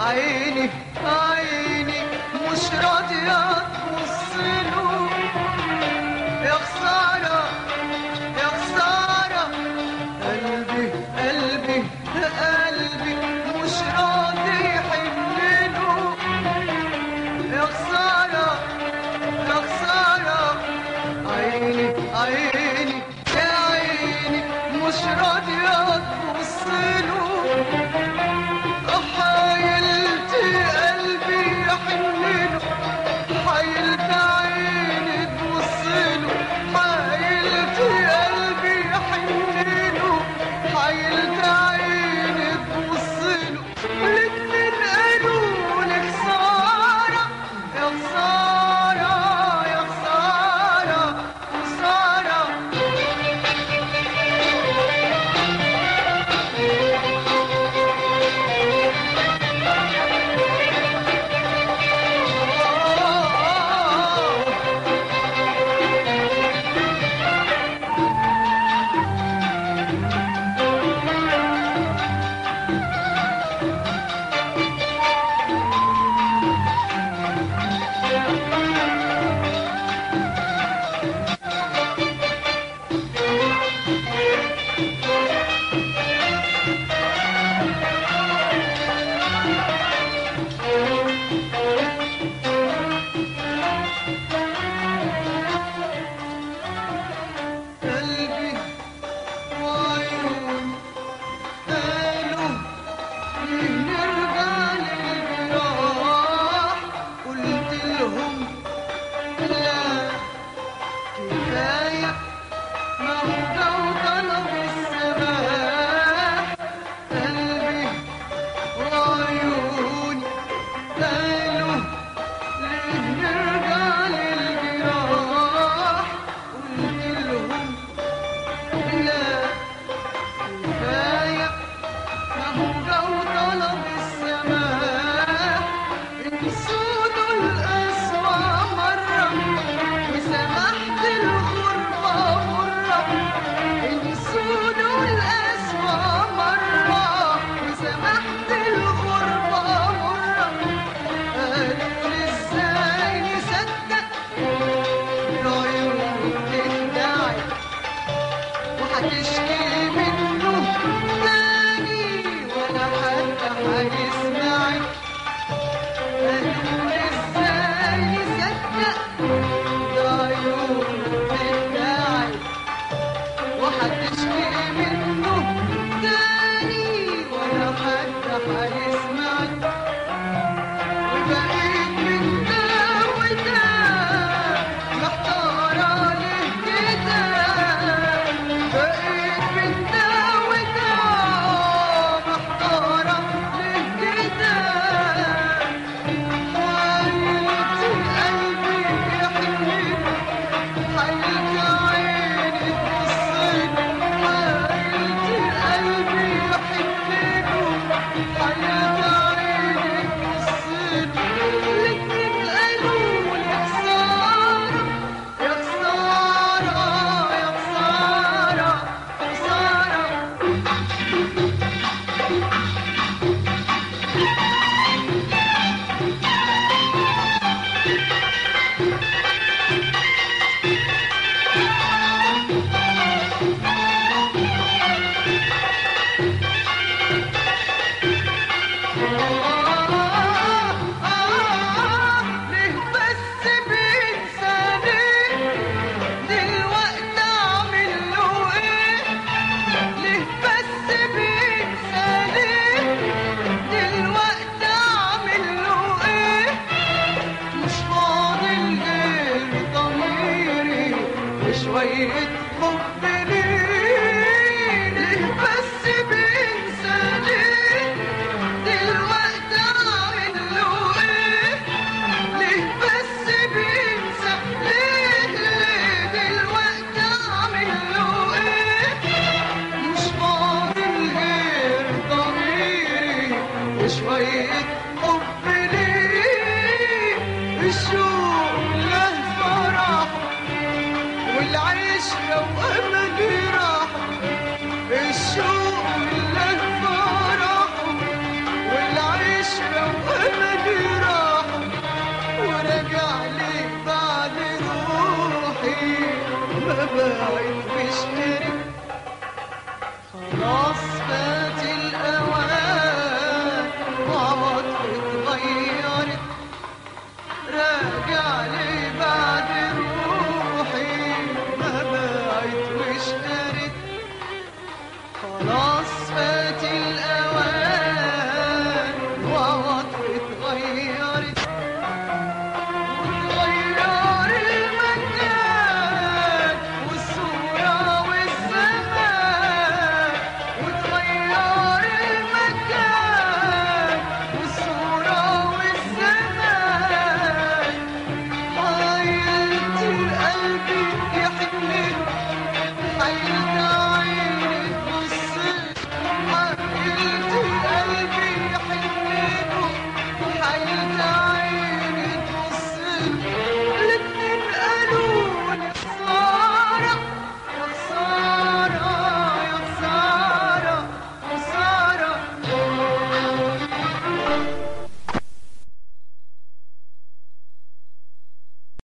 عيني عيني مش راضية تبصله. يا خسارة يا خسارة، قلبي قلبي قلبي مش راضي يحنله. يا خسارة يا خسارة، عيني عيني يا عيني مش راضية تبصله. حايلت قلبي يحنله، حايلت عيني تبصله. حايلت قلبي يحنله، حايلت عيني تبصله. الاتنين قالوا لي خسارة يا خسارة يا خسارة خسارة. قلبي وعيوني قالوا ليه نرجع للجراح. قلت لهم لا كفاية، ما هو ده وطلب السماح. قلبي وعيوني قالوا ليه نرجع للجراح. قلت لهم لا كفاية، ما هو جو طلب السماح. انسوا القسوة مرة وسمحت الغربة مرة. انسوا القسوة مرة وسمحت الغربة مرة. قالوا لي ازاي نصدق العيون بتدعي وهتشكي منه تاني ولا حد هيسمعك. قالوا لي ازاي نصدق العيون بتدعي وهتشكي منه تاني ولا حد هيسمعك. وبقيت من ده وده محتارة ليه كده. بقيت من ده وده محتارة ليه كده. حايلت قلبي يحنله، حايلت عيني تبصله. حايلت باعت واشترت خلاص فات الأوان وعوض اتغيرت راجع لي بعد روحي ما باعت واشترت خلاص